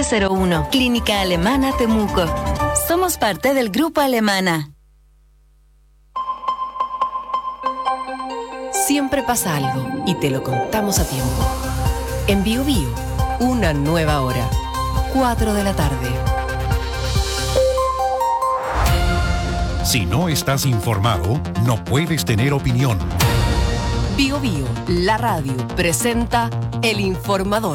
1101. Clínica Alemana Temuco. Somos parte del Grupo Alemana. Siempre pasa algo y te lo contamos a tiempo. En Bio Bio, una nueva hora. 4 de la tarde. Si no estás informado, no puedes tener opinión. Bio Bio, la radio, presenta El Informador.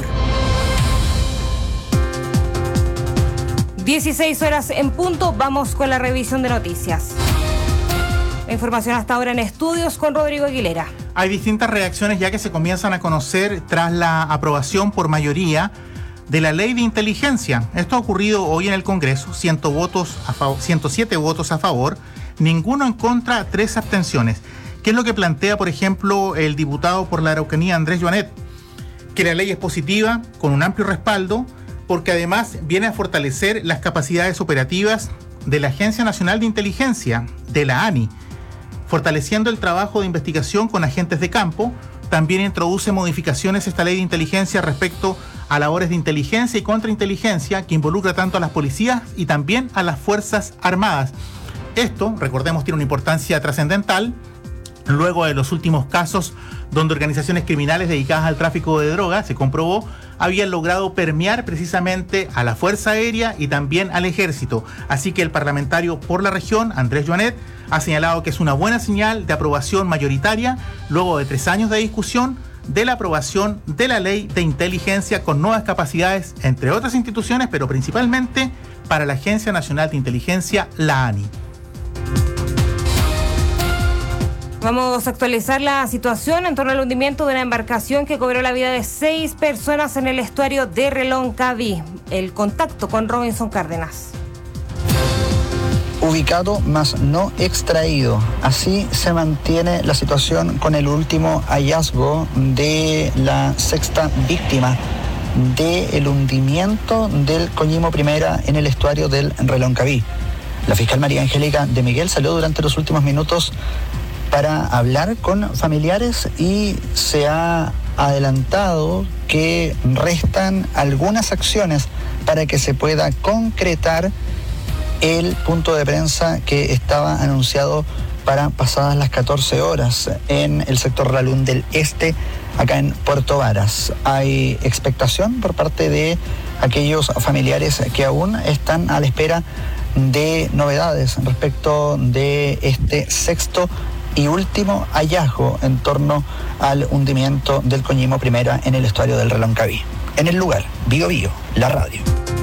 16 horas en punto, vamos con la revisión de noticias. La información hasta ahora en estudios con Rodrigo Aguilera. Hay distintas reacciones ya que se comienzan a conocer tras la aprobación por mayoría de la ley de inteligencia. Esto ha ocurrido hoy en el Congreso, 107 votos a favor, ninguno en contra, 3 abstenciones. ¿Qué es lo que plantea, por ejemplo, el diputado por la Araucanía, Andrés Joanet? Que la ley es positiva, con un amplio respaldo, porque además viene a fortalecer las capacidades operativas de la Agencia Nacional de Inteligencia, de la ANI, fortaleciendo el trabajo de investigación con agentes de campo. También introduce modificaciones esta ley de inteligencia respecto a labores de inteligencia y contrainteligencia que involucra tanto a las policías y también a las Fuerzas Armadas. Esto, recordemos, tiene una importancia trascendental luego de los últimos casos donde organizaciones criminales dedicadas al tráfico de drogas, se comprobó, habían logrado permear precisamente a la Fuerza Aérea y también al Ejército. Así que el parlamentario por la región, Andrés Joanet, ha señalado que es una buena señal de aprobación mayoritaria luego de 3 años de discusión de la aprobación de la ley de inteligencia con nuevas capacidades, entre otras instituciones, pero principalmente para la Agencia Nacional de Inteligencia, la ANI. Vamos a actualizar la situación en torno al hundimiento de una embarcación que cobró la vida de 6 personas en el estuario de Reloncaví. El contacto con Robinson Cárdenas. Ubicado mas no extraído. Así se mantiene la situación con el último hallazgo de la 6ª víctima del hundimiento del Coñimo Primera en el estuario del Reloncaví. La fiscal María Angélica de Miguel salió durante los últimos minutos para hablar con familiares y se ha adelantado que restan algunas acciones para que se pueda concretar el punto de prensa que estaba anunciado para pasadas las 14 horas en el sector Ralún del Este, acá en Puerto Varas. Hay expectación por parte de aquellos familiares que aún están a la espera de novedades respecto de este 6º y último hallazgo en torno al hundimiento del Coñimo Primera en el estuario del Reloncaví. En el lugar, Bio Bio, la radio.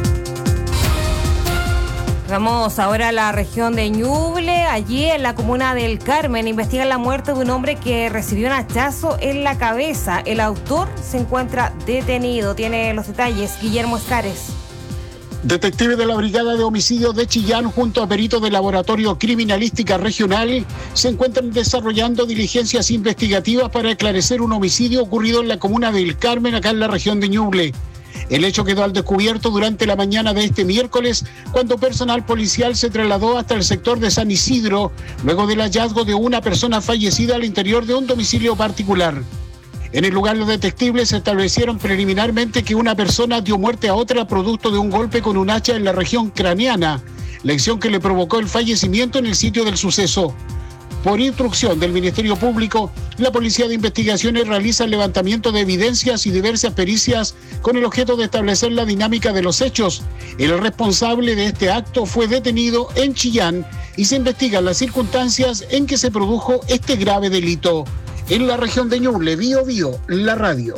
Vamos ahora a la región de Ñuble. Allí en la comuna del Carmen investigan la muerte de un hombre que recibió un hachazo en la cabeza. El autor se encuentra detenido. Tiene los detalles Guillermo Escares. Detectives de la Brigada de Homicidios de Chillán junto a peritos del Laboratorio Criminalística Regional se encuentran desarrollando diligencias investigativas para esclarecer un homicidio ocurrido en la comuna del Carmen, acá en la región de Ñuble. El hecho quedó al descubierto durante la mañana de este miércoles, cuando personal policial se trasladó hasta el sector de San Isidro, luego del hallazgo de una persona fallecida al interior de un domicilio particular. En el lugar, los detectives establecieron preliminarmente que una persona dio muerte a otra producto de un golpe con un hacha en la región craneana, lesión que le provocó el fallecimiento en el sitio del suceso. Por instrucción del Ministerio Público, la Policía de Investigaciones realiza el levantamiento de evidencias y diversas pericias con el objeto de establecer la dinámica de los hechos. El responsable de este acto fue detenido en Chillán y se investigan las circunstancias en que se produjo este grave delito. En la región de Ñuble, Bio Bio, la radio.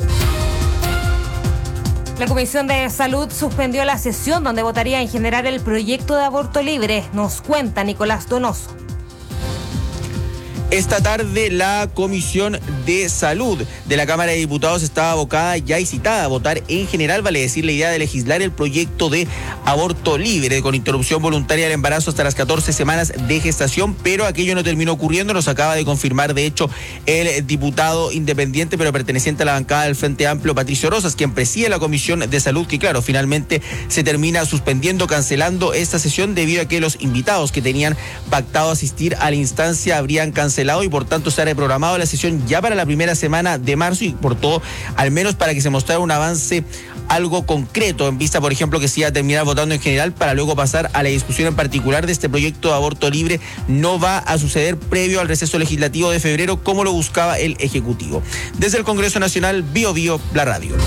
La Comisión de Salud suspendió la sesión donde votaría en general el proyecto de aborto libre. Nos cuenta Nicolás Donoso. Esta tarde la Comisión de Salud de la Cámara de Diputados estaba abocada ya y citada a votar en general, vale decir, la idea de legislar el proyecto de aborto libre con interrupción voluntaria del embarazo hasta las 14 semanas de gestación, pero aquello no terminó ocurriendo, nos acaba de confirmar de hecho el diputado independiente pero perteneciente a la bancada del Frente Amplio, Patricio Rosas, quien preside la Comisión de Salud, que claro, finalmente se termina suspendiendo, cancelando esta sesión debido a que los invitados que tenían pactado asistir a la instancia habrían cancelado cancelado y por tanto se ha reprogramado la sesión ya para la primera semana de marzo y por todo, al menos para que se mostrara un avance algo concreto en vista, por ejemplo, que se iba a terminar votando en general para luego pasar a la discusión en particular de este proyecto de aborto libre. No va a suceder previo al receso legislativo de febrero como lo buscaba el Ejecutivo. Desde el Congreso Nacional, Bio Bio, la radio.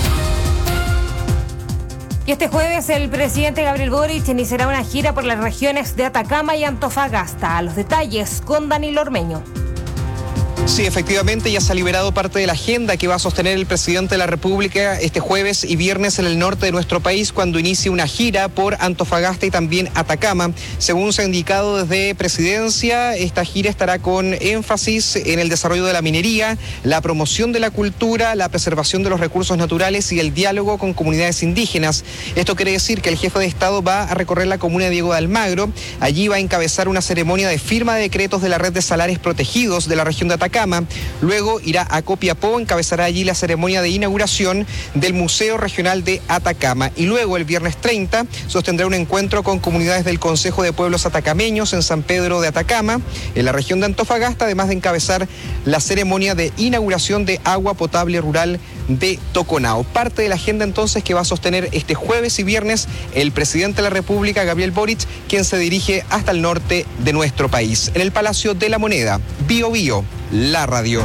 Y este jueves el presidente Gabriel Boric iniciará una gira por las regiones de Atacama y Antofagasta. Los detalles con Danilo Ormeño. Sí, efectivamente ya se ha liberado parte de la agenda que va a sostener el presidente de la República este jueves y viernes en el norte de nuestro país cuando inicie una gira por Antofagasta y también Atacama. Según se ha indicado desde Presidencia, esta gira estará con énfasis en el desarrollo de la minería, la promoción de la cultura, la preservación de los recursos naturales y el diálogo con comunidades indígenas. Esto quiere decir que el jefe de Estado va a recorrer la comuna de Diego de Almagro. Allí va a encabezar una ceremonia de firma de decretos de la red de salares protegidos de la región de Atacama. Luego irá a Copiapó, encabezará allí la ceremonia de inauguración del Museo Regional de Atacama. Y luego, el viernes 30, sostendrá un encuentro con comunidades del Consejo de Pueblos Atacameños en San Pedro de Atacama, en la región de Antofagasta, además de encabezar la ceremonia de inauguración de agua potable rural de Toconao. Parte de la agenda entonces que va a sostener este jueves y viernes el presidente de la República, Gabriel Boric, quien se dirige hasta el norte de nuestro país. En el Palacio de la Moneda, Bio Bio, la radio.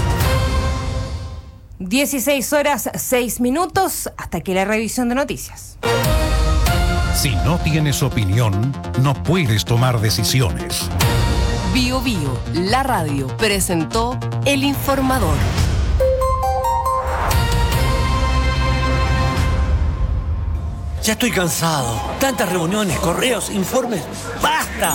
16:06. Hasta aquí la revisión de noticias. Si no tienes opinión, no puedes tomar decisiones. Bio Bio, la radio, presentó El Informador. Ya estoy cansado. Tantas reuniones, correos, informes. ¡Basta!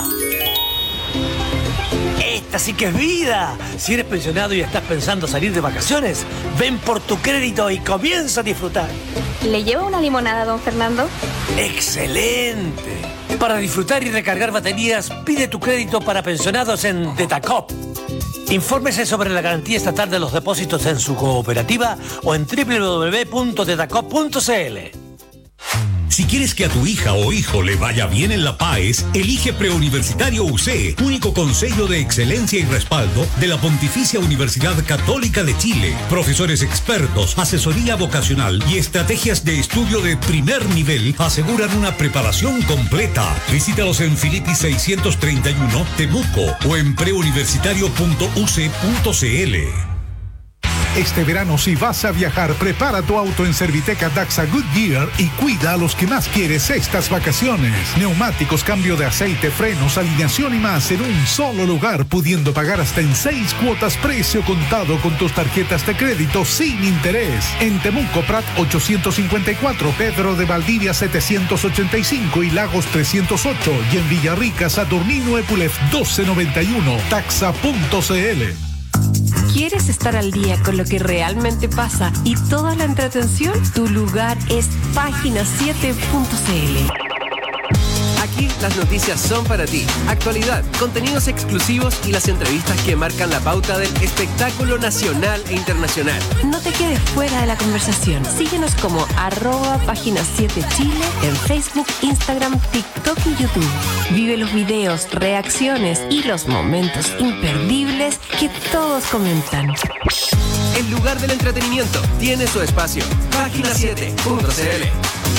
Esta sí que es vida. Si eres pensionado y estás pensando salir de vacaciones, ven por tu crédito y comienza a disfrutar. ¿Le lleva una limonada, don Fernando? ¡Excelente! Para disfrutar y recargar baterías, pide tu crédito para pensionados en Detacop. Infórmese sobre la garantía estatal de los depósitos en su cooperativa o en www.detacop.cl. Si quieres que a tu hija o hijo le vaya bien en la PAES, elige Preuniversitario UC, único consejo de excelencia y respaldo de la Pontificia Universidad Católica de Chile. Profesores expertos, asesoría vocacional y estrategias de estudio de primer nivel aseguran una preparación completa. Visítalos en Filippi 631, Temuco o en preuniversitario.uc.cl. Este verano, si vas a viajar, prepara tu auto en Serviteca Daxa Goodyear y cuida a los que más quieres estas vacaciones. Neumáticos, cambio de aceite, frenos, alineación y más en un solo lugar, pudiendo pagar hasta en 6 cuotas precio contado con tus tarjetas de crédito sin interés. En Temuco, Prat 854, Pedro de Valdivia 785 y Lagos 308. Y en Villarrica, Saturnino Epulef 1291. Taxa.cl. ¿Quieres estar al día con lo que realmente pasa y toda la entretención? Tu lugar es página7.cl. Aquí las noticias son para ti. Actualidad, contenidos exclusivos y las entrevistas que marcan la pauta del espectáculo nacional e internacional. No te quedes fuera de la conversación. Síguenos como @página7chile en Facebook, Instagram, TikTok y YouTube. Vive los videos, reacciones y los momentos imperdibles que todos comentan. El lugar del entretenimiento tiene su espacio. Página7.cl.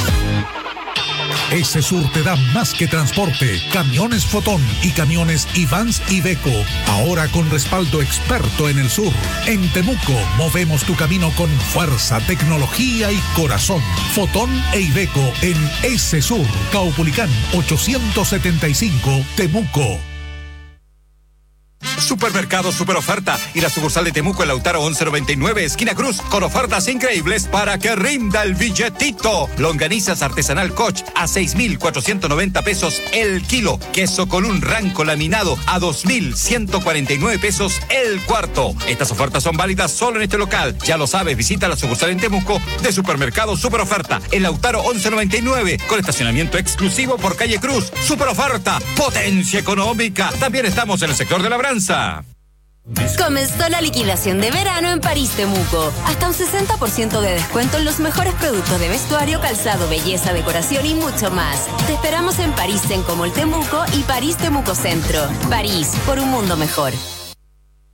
Esesur te da más que transporte. Camiones Fotón y camiones Ivans Iveco. Ahora con respaldo experto en el sur. En Temuco movemos tu camino con fuerza, tecnología y corazón. Fotón e Iveco en Esesur. Caupolicán 875 Temuco. Supermercado Superoferta y la sucursal de Temuco en Lautaro 1199, esquina Cruz, con ofertas increíbles para que rinda el billetito. Longanizas artesanal Koch a 6,490 pesos el kilo. Queso con un ranco laminado a 2,149 pesos el cuarto. Estas ofertas son válidas solo en este local. Ya lo sabes, visita la sucursal en Temuco de Supermercado Superoferta en Lautaro 1199, con estacionamiento exclusivo por calle Cruz. Superoferta, potencia económica. También estamos en el sector de labranza. Comenzó la liquidación de verano en París Temuco. Hasta un 60% de descuento en los mejores productos de vestuario, calzado, belleza, decoración y mucho más. Te esperamos en París Sencomol Temuco y París Temuco Centro. París, por un mundo mejor.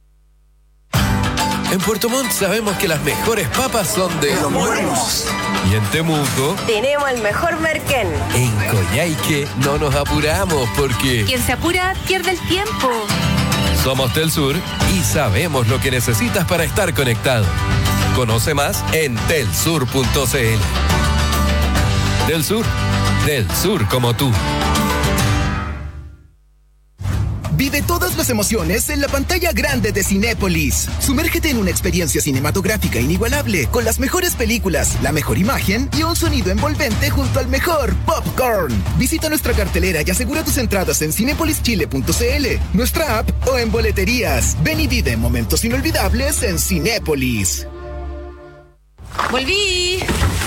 En Puerto Montt sabemos que las mejores papas son de Los Buenos. Y en Temuco tenemos el mejor merquén. En Coyhaique no nos apuramos porque quien se apura pierde el tiempo. Somos Telsur y sabemos lo que necesitas para estar conectado. Conoce más en telsur.cl. Telsur, del sur como tú. Vive todas las emociones en la pantalla grande de Cinépolis. Sumérgete en una experiencia cinematográfica inigualable, con las mejores películas, la mejor imagen y un sonido envolvente junto al mejor popcorn. Visita nuestra cartelera y asegura tus entradas en cinepolischile.cl, nuestra app o en boleterías. Ven y vive momentos inolvidables en Cinépolis. ¡Volví!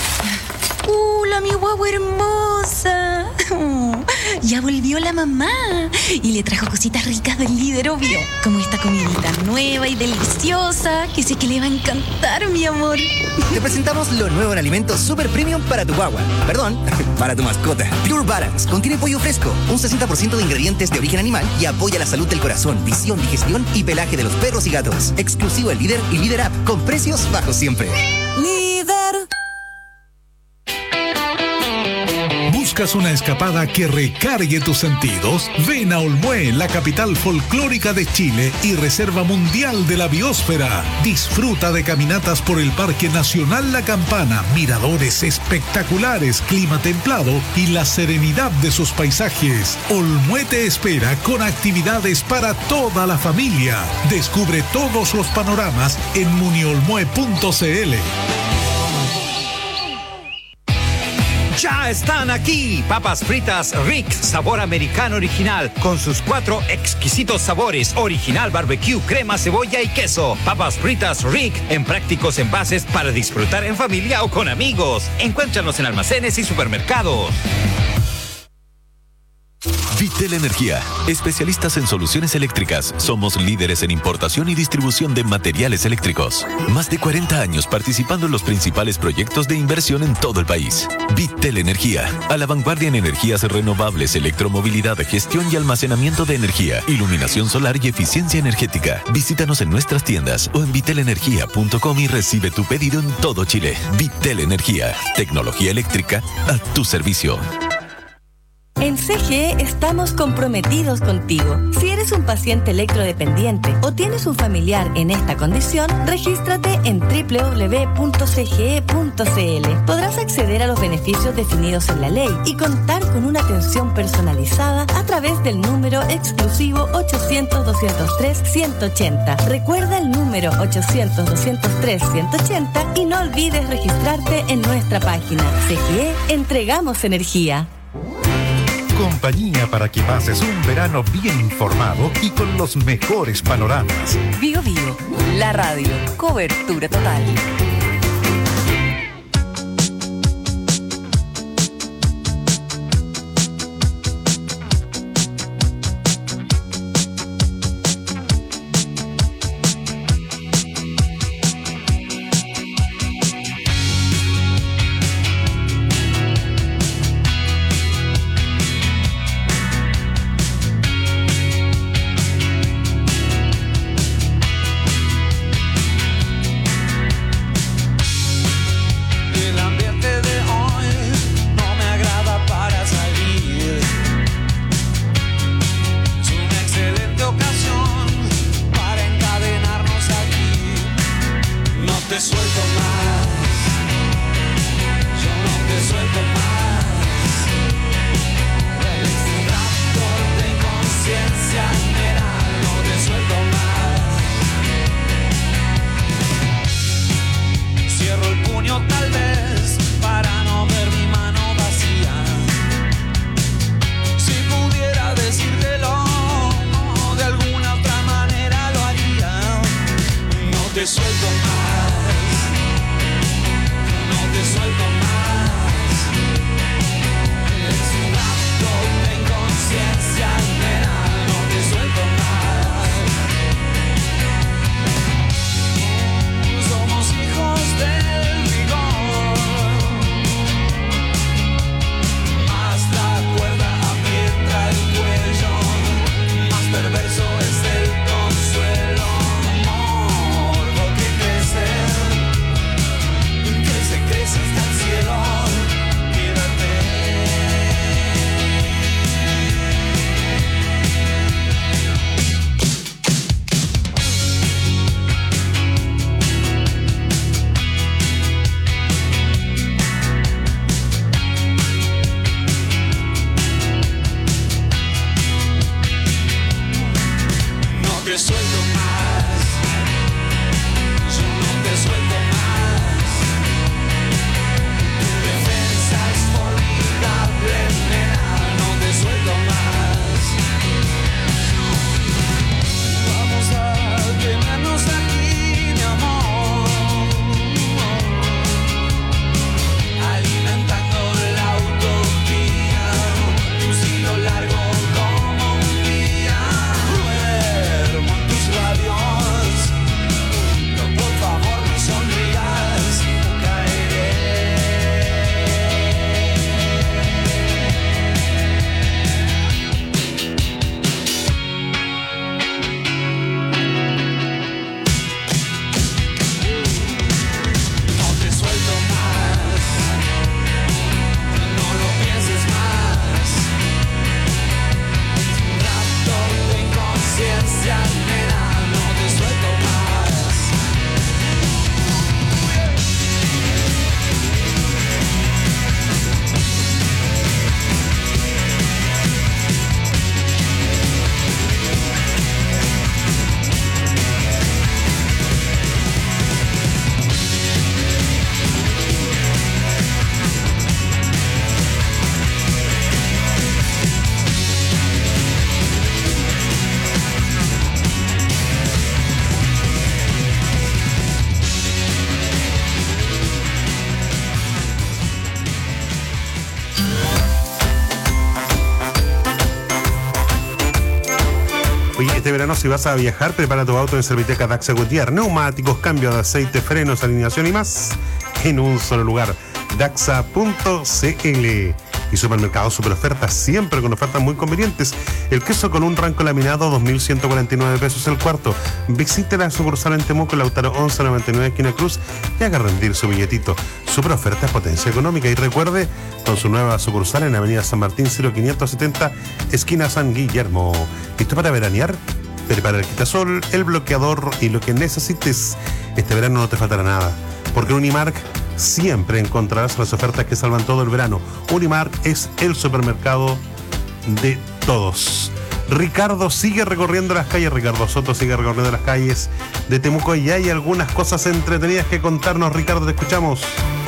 Mi guagua hermosa. Ya volvió la mamá y le trajo cositas ricas del Líder, obvio, como esta comidita nueva y deliciosa que sé que le va a encantar, mi amor. Te presentamos lo nuevo en alimentos super premium para tu guagua. Perdón, para tu mascota. Pure Balance contiene pollo fresco, un 60% de ingredientes de origen animal y apoya la salud del corazón, visión, digestión y pelaje de los perros y gatos. Exclusivo en Líder y Líder App, con precios bajos siempre. Líder. ¿Buscas una escapada que recargue tus sentidos? Ven a Olmué, la capital folclórica de Chile y reserva mundial de la biosfera. Disfruta de caminatas por el Parque Nacional La Campana, miradores espectaculares, clima templado y la serenidad de sus paisajes. Olmué te espera con actividades para toda la familia. Descubre todos los panoramas en muniolmue.cl. Ya están aquí, papas fritas Rick, sabor americano original, con sus 4 exquisitos sabores, original barbecue, crema, cebolla y queso. Papas fritas Rick, en prácticos envases para disfrutar en familia o con amigos. Encuéntranos en almacenes y supermercados. Vitel Energía, especialistas en soluciones eléctricas. Somos líderes en importación y distribución de materiales eléctricos. Más de 40 años participando en los principales proyectos de inversión en todo el país. Vitel Energía, a la vanguardia en energías renovables, electromovilidad, gestión y almacenamiento de energía, iluminación solar y eficiencia energética. Visítanos en nuestras tiendas o en vitelenergia.com y recibe tu pedido en todo Chile. Vitel Energía, tecnología eléctrica a tu servicio. En CGE estamos comprometidos contigo. Si eres un paciente electrodependiente o tienes un familiar en esta condición, regístrate en www.cge.cl. Podrás acceder a los beneficios definidos en la ley y contar con una atención personalizada a través del número exclusivo 800-203-180. Recuerda el número 800-203-180 y no olvides registrarte en nuestra página. CGE, entregamos energía. Compañía para que pases un verano bien informado y con los mejores panoramas. Bio Bio, la radio, cobertura total. Oye, este verano si vas a viajar, prepara tu auto en Serviteca Daxa Goodyear. Neumáticos, cambio de aceite, frenos, alineación y más en un solo lugar. Daxa.cl. Y Supermercado Super Ofertas, siempre con ofertas muy convenientes. El queso con un ranco laminado, 2.149 pesos el cuarto. Visite la sucursal en Temuco, Lautaro 1199, esquina Cruz, y haga rendir su billetito. Super Ofertas, potencia económica. Y recuerde, con su nueva sucursal en Avenida San Martín, 0570, esquina San Guillermo. ¿Listo para veranear? Prepara el quitasol, el bloqueador y lo que necesites. Este verano no te faltará nada, porque en Unimark siempre encontrarás las ofertas que salvan todo el verano. Unimark es el supermercado de todos. Ricardo sigue recorriendo las calles, Ricardo Soto sigue recorriendo las calles de Temuco y hay algunas cosas entretenidas que contarnos. Ricardo, te escuchamos.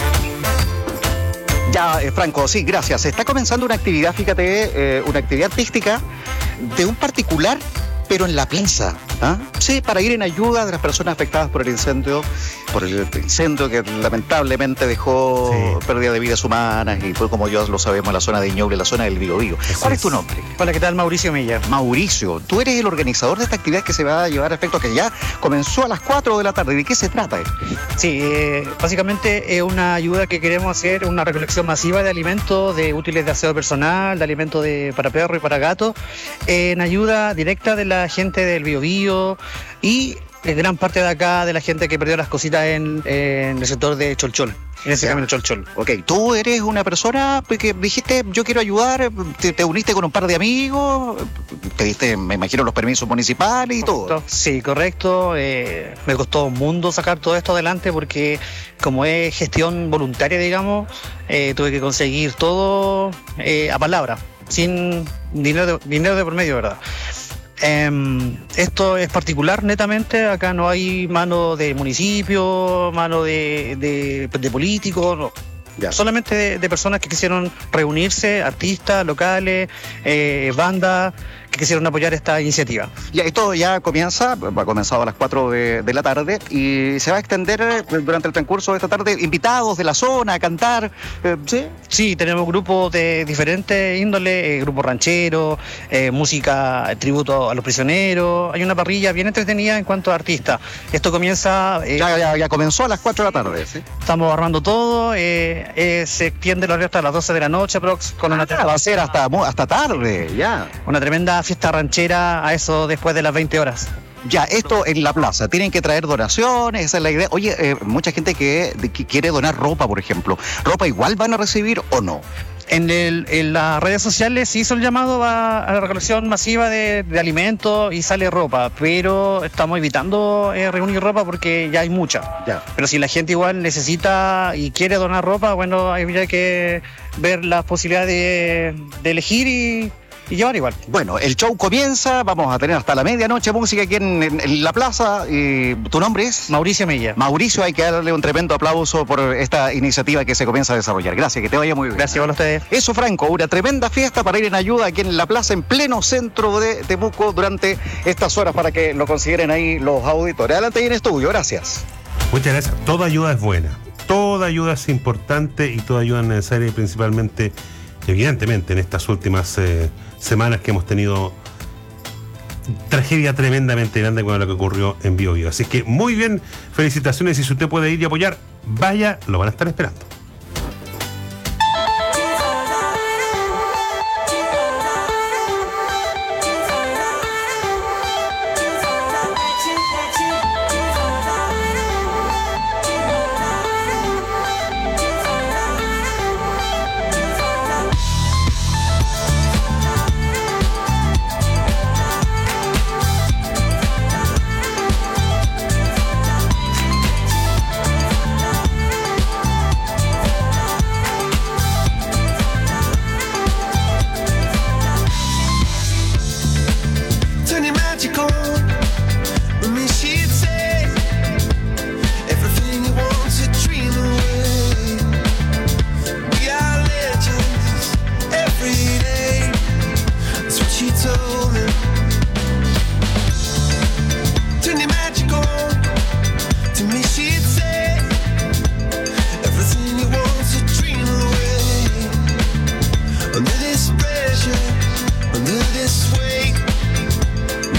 Ya, Franco, sí, gracias. Está comenzando una actividad, fíjate, una actividad artística de un particular, pero en la plaza. ¿Ah? Sí, para ir en ayuda de las personas afectadas por el incendio que lamentablemente dejó pérdida de vidas humanas y fue, como ya lo sabemos, en la zona de Ñuble, la zona del Biobío. ¿Cuál es tu nombre? Hola, ¿qué tal? Mauricio Milla. Mauricio, tú eres el organizador de esta actividad que se va a llevar a efecto, que ya comenzó a las 4 de la tarde. ¿De qué se trata? Sí, básicamente es una ayuda que queremos hacer, una recolección masiva de alimentos, de útiles de aseo personal, de alimentos para perro y para gato, en ayuda directa de la gente del Biobío y gran parte de acá de la gente que perdió las cositas en el sector de Cholchol, en ese camino Cholchol. Ok, tú eres una persona que dijiste, yo quiero ayudar, te uniste con un par de amigos, pediste, me imagino, los permisos municipales y todo. Sí, correcto. Me costó un mundo sacar todo esto adelante porque como es gestión voluntaria, digamos, tuve que conseguir todo a palabra, sin dinero de por medio, ¿verdad? Esto es particular netamente, acá no hay mano de municipio, mano de políticos, no. Ya. Solamente de personas que quisieron reunirse, artistas locales, bandas que quisieron apoyar esta iniciativa. Ya, esto ya ha comenzado a las 4 de la tarde y se va a extender durante el transcurso de esta tarde, invitados de la zona a cantar. ¿Sí? Sí, tenemos grupos de diferentes índoles, grupos rancheros, música, tributo a los prisioneros. Hay una parrilla bien entretenida en cuanto a artistas. Esto comienza... Ya comenzó a las 4 de la tarde, ¿sí? Estamos armando todo, se extiende el horario hasta las 12 de la noche, aprox, con una va a ser hasta tarde, ya. Una tremenda fiesta ranchera a eso después de las 20 horas. Ya, esto en la plaza, tienen que traer donaciones, esa es la idea. Oye, mucha gente que quiere donar ropa, por ejemplo, ¿ropa igual van a recibir o no? En las redes sociales se hizo el llamado a la recolección masiva de alimentos y sale ropa, pero estamos evitando reunir ropa porque ya hay mucha. Ya. Pero si la gente igual necesita y quiere donar ropa, bueno, habría que ver las posibilidades de elegir y llevar igual. Bueno, el show comienza, vamos a tener hasta la medianoche música aquí en la plaza. ¿Tu nombre es? Mauricio Milla. Mauricio, hay que darle un tremendo aplauso por esta iniciativa que se comienza a desarrollar. Gracias, que te vaya muy bien. Gracias a ustedes. Eso, Franco, una tremenda fiesta para ir en ayuda aquí en la plaza, en pleno centro de Temuco, durante estas horas, para que lo consideren ahí los auditores. Adelante ahí en estudio, gracias. Muchas gracias. Toda ayuda es buena, toda ayuda es importante y toda ayuda es necesaria, y principalmente, evidentemente, en estas últimas semanas que hemos tenido tragedia tremendamente grande con lo que ocurrió en Biobío. Así que muy bien, felicitaciones, y si usted puede ir y apoyar, vaya, lo van a estar esperando.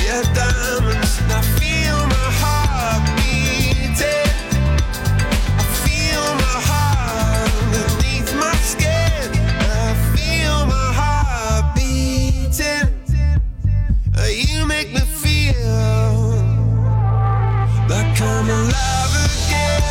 are diamonds. I feel my heart beating. I feel my heart beneath my skin. I feel my heart beating. You make me feel like I'm alive again.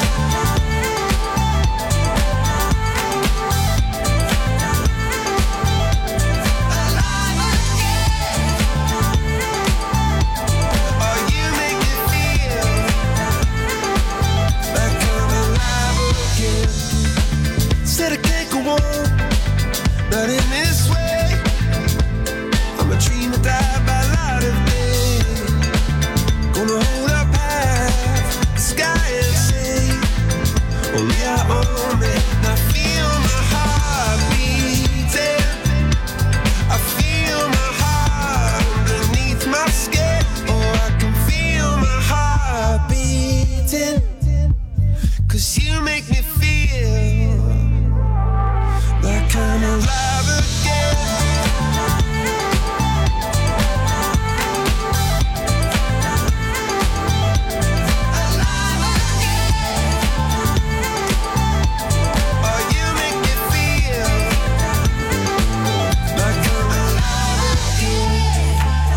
Said I can't go on, not in this way. I'm a dream that died by light of day. Gonna hold up half the sky and say, only I own me. I feel my heart beating. I feel my heart beneath my skin. Oh, I can feel my heart beating. 'Cause you make me feel like I'm alive again. Alive again. Oh, you make me feel like I'm alive again.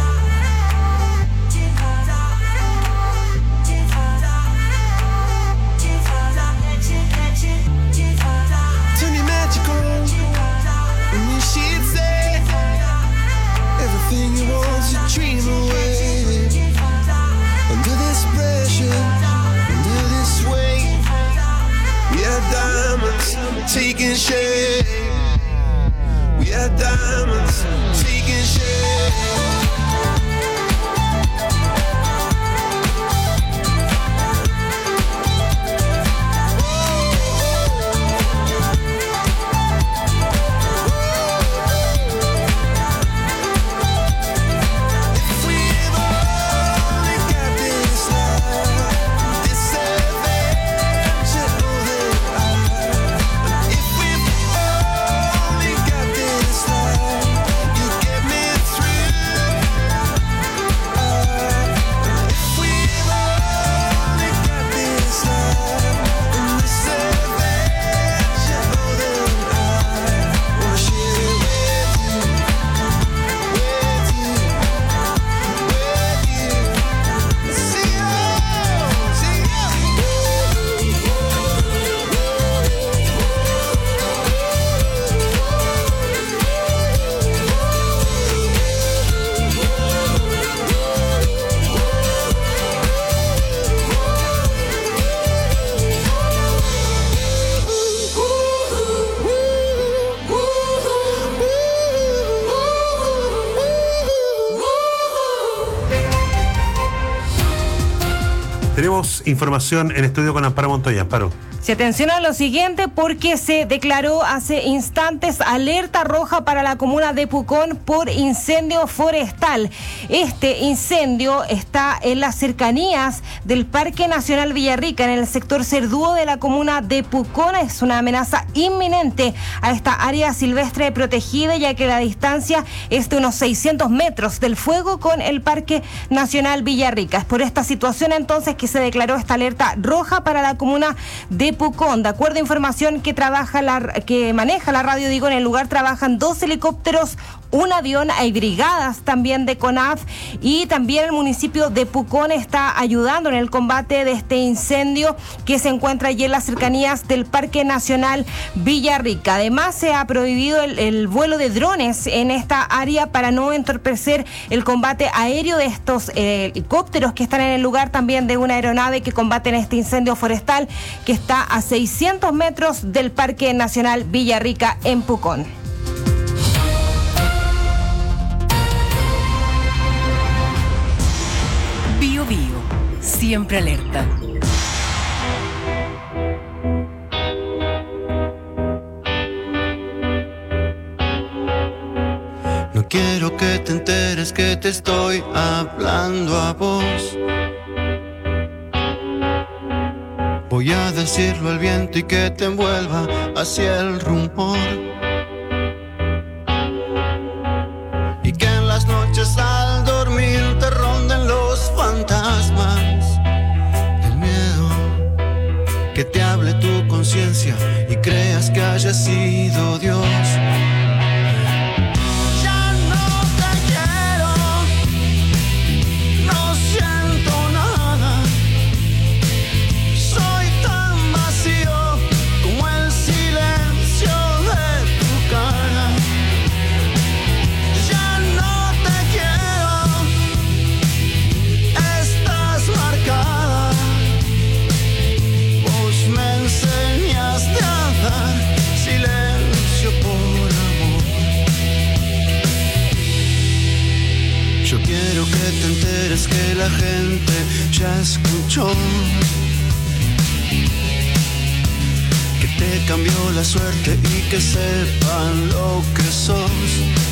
Turn your magic on. And you should say everything you want to dream away. Under this pressure, under this weight, we are diamonds taking shape. We are diamonds taking shape. Tenemos información en estudio con Amparo Montoya. Amparo. Se atención a lo siguiente porque se declaró hace instantes alerta roja para la comuna de Pucón por incendio forestal. Este incendio está en las cercanías del Parque Nacional Villarrica, en el sector Cerdúo de la comuna de Pucón. Es una amenaza inminente a esta área silvestre protegida, ya que la distancia es de unos 600 metros del fuego con el Parque Nacional Villarrica. Es por esta situación entonces que se declaró esta alerta roja para la comuna de Pucón. De acuerdo a información que maneja la radio, en el lugar trabajan 2 helicópteros, un avión, hay brigadas también de CONAF, y también el municipio de Pucón está ayudando en el combate de este incendio que se encuentra allí en las cercanías del Parque Nacional Villarrica. Además, se ha prohibido el vuelo de drones en esta área para no entorpecer el combate aéreo de estos helicópteros que están en el lugar, también de una aeronave que combaten este incendio forestal que está a 600 metros del Parque Nacional Villarrica en Pucón. Bio Bio, siempre alerta. No quiero que te enteres que te estoy hablando a vos. Voy a decirlo al viento y que te envuelva hacia el rumor. Y que en las noches al dormir te haya sido Dios. Ya no te quiero, no siento nada. Soy tan vacío como el silencio de tu cara. Ya no te quiero, estás marcada. Vos me enseñaste a dar silencio por amor. Yo quiero que te enteres que la gente ya escuchó, que te cambió la suerte y que sepan lo que sos.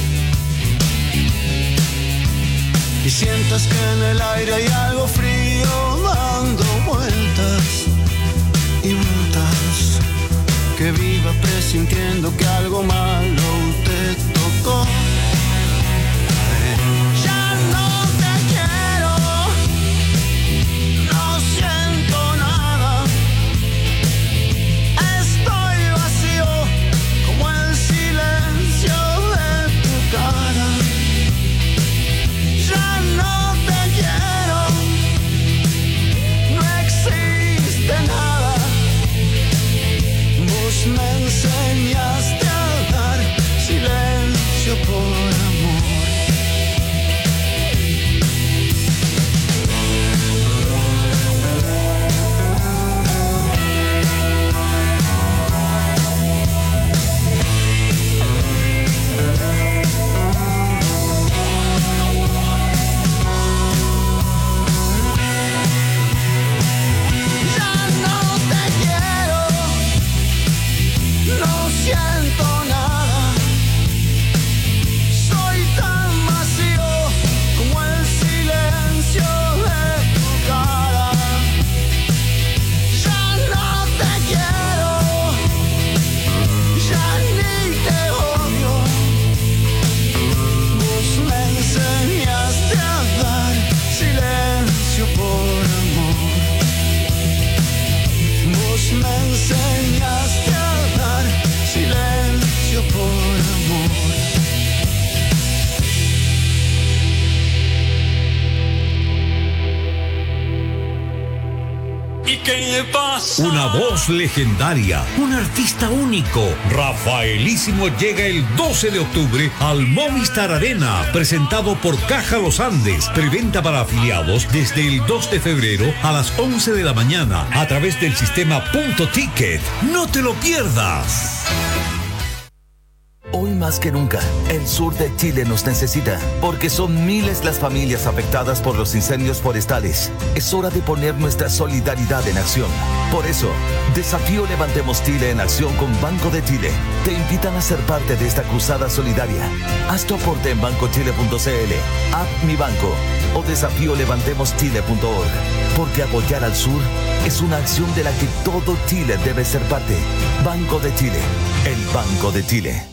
Y sientas que en el aire hay algo frío dando vueltas y vueltas, que viva presintiendo que algo malo te tocó. Ya no te quiero, no siento nada. Estoy vacío como el silencio de tu cara. Ya no te quiero, no existe nada. Vos me enseñaste a dar silencio por amor. Ya no te quiero, no siento nada. Soy tan vacío como el silencio de tu cara. Ya no te quiero, ya ni te odio. Vos me enseñaste a dar silencio por amor. Vos me enseñaste a dar silencio por amor. ¿Y qué le pasa? Una voz legendaria, un artista único. Rafaelísimo llega el 12 de octubre al Movistar Arena, presentado por Caja Los Andes. Preventa para afiliados desde el 2 de febrero a las 11 de la mañana a través del sistema Punto Ticket. ¡No te lo pierdas! Hoy más que nunca, el sur de Chile nos necesita, porque son miles las familias afectadas por los incendios forestales. Es hora de poner nuestra solidaridad en acción. Por eso, Desafío Levantemos Chile en acción con Banco de Chile. Te invitan a ser parte de esta cruzada solidaria. Haz tu aporte en bancochile.cl, App Mi Banco o desafiolevantemoschile.org. Porque apoyar al sur es una acción de la que todo Chile debe ser parte. Banco de Chile, el Banco de Chile.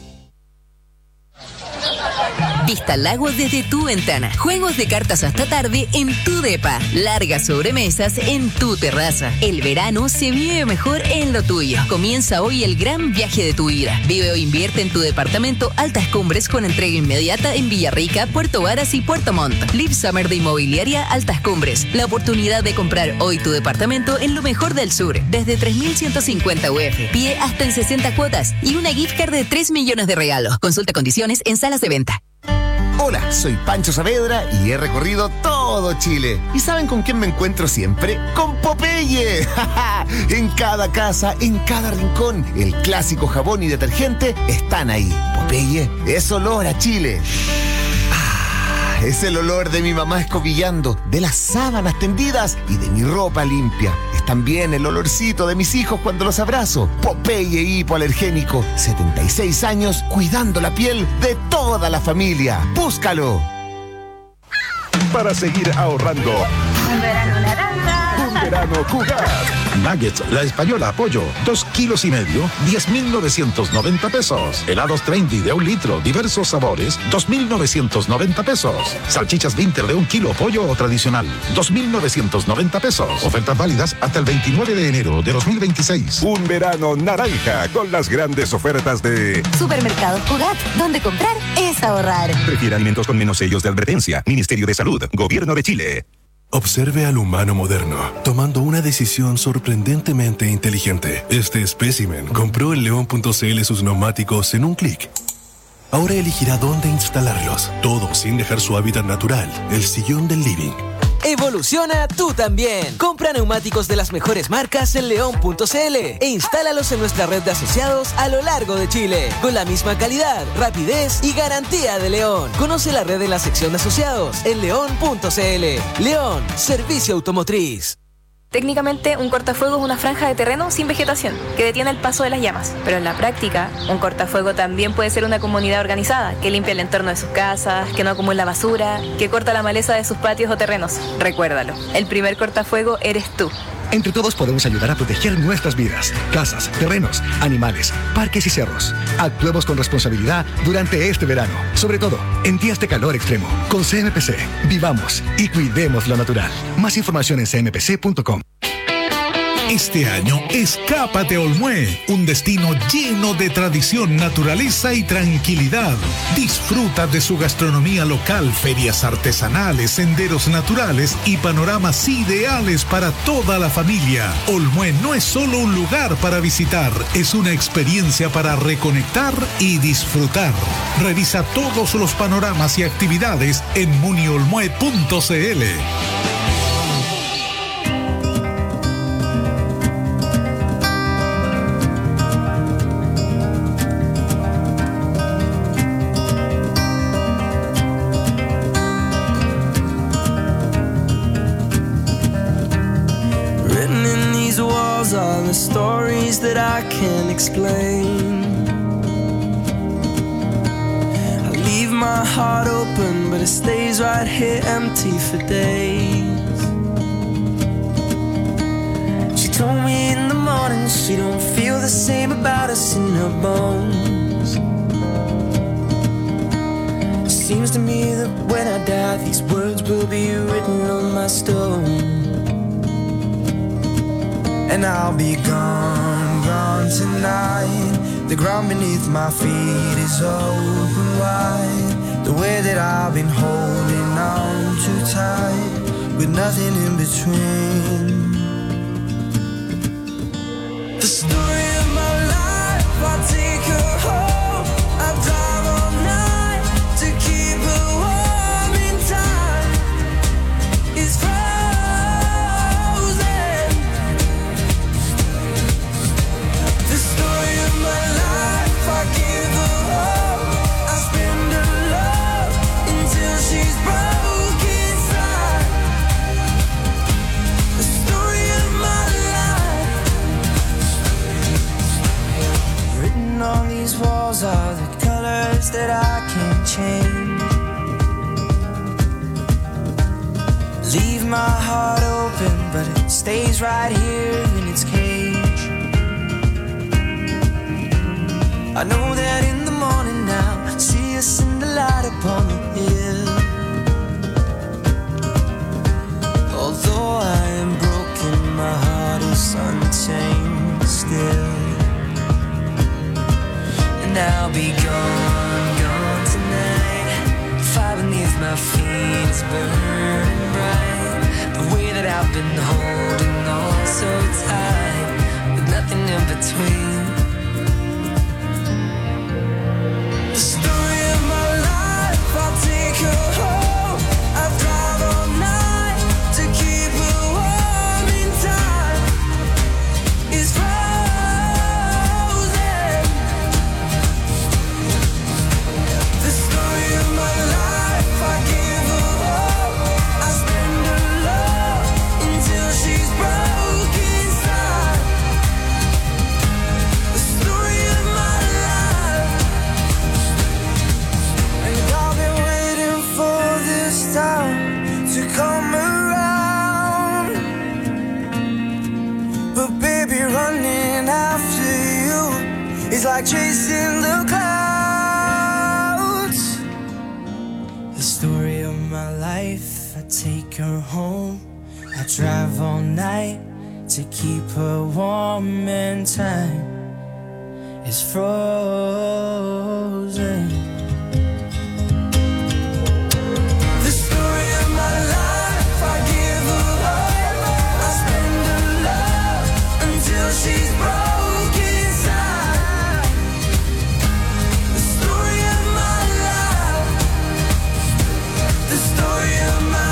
Vista al lago desde tu ventana. Juegos de cartas hasta tarde en tu depa. Largas sobremesas en tu terraza. El verano se vive mejor en lo tuyo. Comienza hoy el gran viaje de tu vida. Vive o invierte en tu departamento Altas Cumbres con entrega inmediata en Villarrica, Puerto Varas y Puerto Montt. Live Summer de Inmobiliaria Altas Cumbres. La oportunidad de comprar hoy tu departamento en lo mejor del sur. Desde 3.150 UF. Pie hasta en 60 cuotas. Y una gift card de 3 millones de regalos. Consulta condiciones en salas de venta. Hola, soy Pancho Saavedra y he recorrido todo Chile. ¿Y saben con quién me encuentro siempre? ¡Con Popeye! En cada casa, en cada rincón, el clásico jabón y detergente están ahí. Popeye es olor a Chile. Es el olor de mi mamá escobillando, de las sábanas tendidas y de mi ropa limpia. Es también el olorcito de mis hijos cuando los abrazo. Popeye hipoalergénico, 76 años cuidando la piel de toda la familia. ¡Búscalo! Para seguir ahorrando. Un verano naranja. Un verano Cugat. Nuggets La Española Pollo, 2 kilos y medio, 10.990 pesos. Helados Trendy de 1 litro, diversos sabores, 2.990 pesos. Salchichas Winter de 1 kilo, pollo o tradicional, 2.990 pesos. Ofertas válidas hasta el 29 de enero de 2026. Un verano naranja con las grandes ofertas de Supermercados Pugat, donde comprar es ahorrar. Prefiere alimentos con menos sellos de advertencia. Ministerio de Salud, Gobierno de Chile. Observe al humano moderno, tomando una decisión sorprendentemente inteligente. Este espécimen compró en león.cl sus neumáticos en un clic. Ahora elegirá dónde instalarlos, todo sin dejar su hábitat natural, el sillón del living. Evoluciona tú también. Compra neumáticos de las mejores marcas en león.cl e instálalos en nuestra red de asociados a lo largo de Chile, con la misma calidad, rapidez y garantía de León. Conoce la red en la sección de asociados en león.cl. León, servicio automotriz. Técnicamente, un cortafuego es una franja de terreno sin vegetación, que detiene el paso de las llamas. Pero en la práctica, un cortafuego también puede ser una comunidad organizada, que limpia el entorno de sus casas, que no acumula basura, que corta la maleza de sus patios o terrenos. Recuérdalo, el primer cortafuego eres tú. Entre todos podemos ayudar a proteger nuestras vidas, casas, terrenos, animales, parques y cerros. Actuemos con responsabilidad durante este verano, sobre todo en días de calor extremo. Con CMPC, vivamos y cuidemos lo natural. Más información en cmpc.com. Este año, escápate a Olmué, un destino lleno de tradición, naturaleza y tranquilidad. Disfruta de su gastronomía local, ferias artesanales, senderos naturales y panoramas ideales para toda la familia. Olmué no es solo un lugar para visitar, es una experiencia para reconectar y disfrutar. Revisa todos los panoramas y actividades en muniolmue.cl. Are the stories that I can't explain. I leave my heart open, but it stays right here empty for days. She told me in the morning she don't feel the same about us in her bones. It seems to me that when I die, these words will be written on my stone. And I'll be gone, gone tonight. The ground beneath my feet is open wide. The way that I've been holding on too tight, with nothing in between. The story of my life, I take her home. I drive all night to keep her warm in time. It's on these walls are the colors that I can't change. Leave my heart open, but it stays right here in its cage. I know that in the morning now, I see us in the light upon the hill. Although I am broken, my heart is unchained still. And I'll be gone, gone tonight. Fire beneath my feet is burning bright. The way that I've been holding on so tight, with nothing in between. The story of my life, I'll take her home. I drive all night to keep her warm in time. It's like chasing the clouds. The story of my life, I take her home. I drive all night to keep her warm, and time is frozen. The story of my life, I give her love, I spend her love until she's broken inside. The story of my life, the story of my life.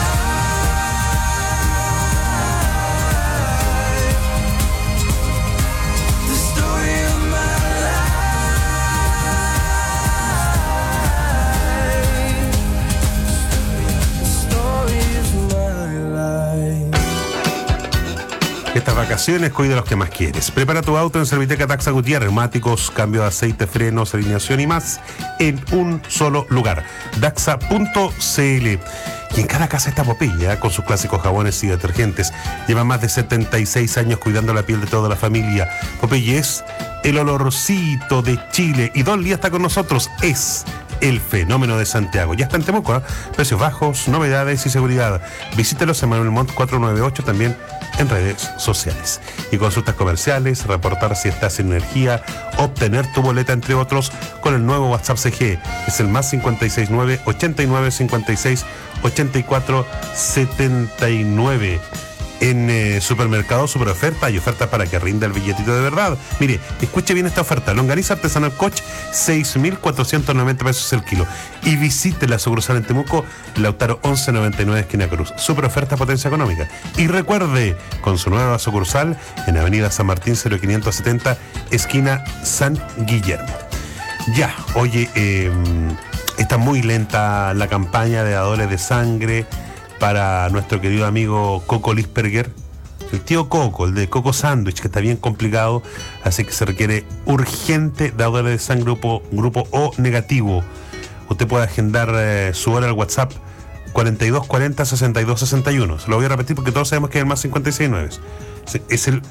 Estas vacaciones, cuida a los que más quieres. Prepara tu auto en Serviteca Daxa Gutiérrez. Neumáticos, cambio de aceite, frenos, alineación y más en un solo lugar. Daxa.cl. Y en cada casa está Popeye, con sus clásicos jabones y detergentes. Lleva más de 76 años cuidando la piel de toda la familia. Popeye es el olorcito de Chile. Y Don Lía está con nosotros. Es el fenómeno de Santiago. Ya está en Temuco, ¿eh? Precios bajos, novedades y seguridad. Visítelos en Manuel Montt 498, también en redes sociales. Y consultas comerciales, reportar si estás sin energía, obtener tu boleta, entre otros, con el nuevo WhatsApp CG. Es el más 569 89 56 84 79. En Supermercado Super Oferta hay ofertas para que rinda el billetito de verdad. Mire, escuche bien esta oferta. Longaniza artesanal Koch, 6.490 pesos el kilo. Y visite la sucursal en Temuco, Lautaro 1199, esquina Cruz. Super oferta, potencia económica. Y recuerde, con su nueva sucursal en Avenida San Martín 0570, esquina San Guillermo. Ya, oye, está muy lenta la campaña de dadores de sangre para nuestro querido amigo Coco Lisperger, el tío Coco, el de Coco Sándwich, que está bien complicado, así que se requiere urgente dadores de sangre grupo O negativo. Usted puede agendar su hora al WhatsApp 4240 6261. Se lo voy a repetir porque todos sabemos que es el más 569. Es el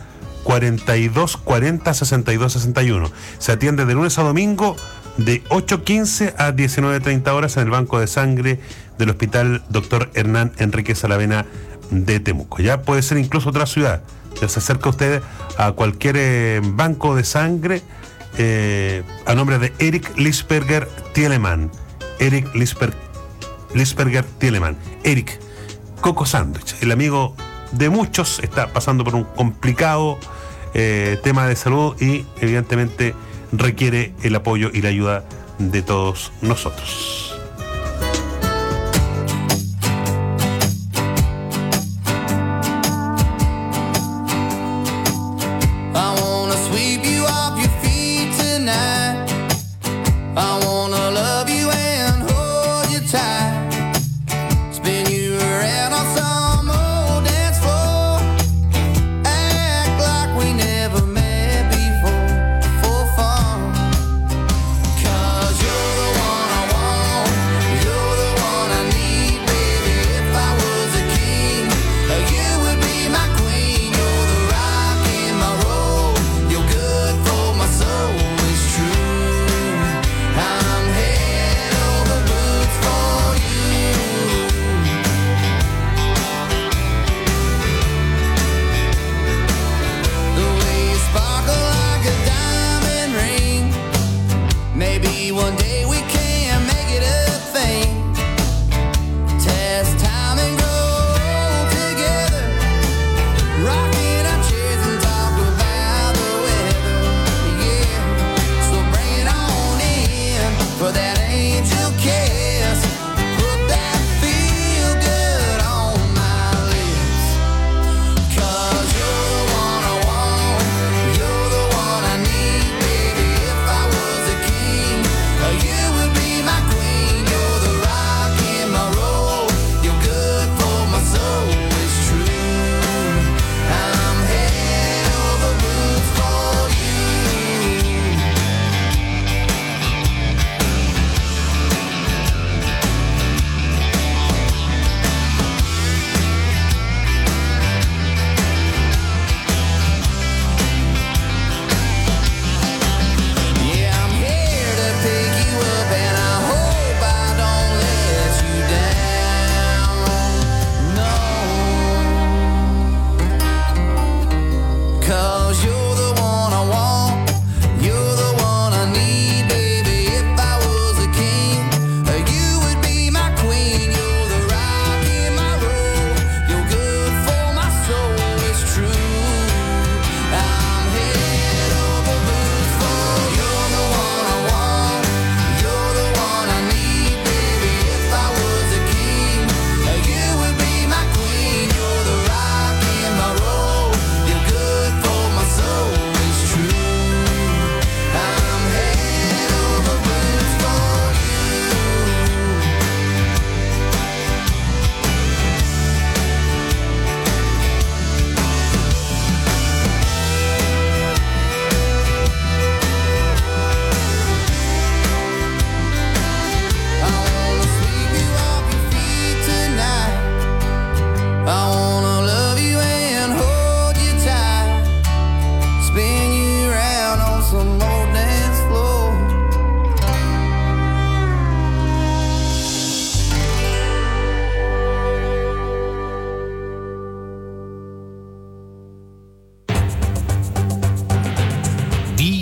4240 6261. Se atiende de lunes a domingo de 8:15 a 19:30 horas en el banco de sangre del Hospital Dr. Hernán Enrique Salavena de Temuco. Ya puede ser incluso otra ciudad. Ya se acerca usted a cualquier banco de sangre a nombre de Eric Lisperger Tielemann. Eric Lisperger Tielemann. Eric Coco Sándwich, el amigo de muchos, está pasando por un complicado tema de salud y evidentemente requiere el apoyo y la ayuda de todos nosotros.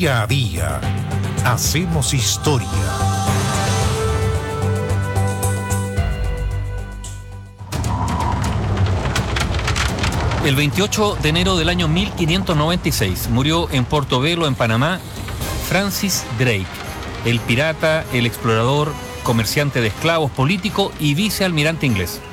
Día a día, hacemos historia. El 28 de enero del año 1596 murió en Portobelo, en Panamá, Francis Drake, el pirata, el explorador, comerciante de esclavos, político y vicealmirante inglés.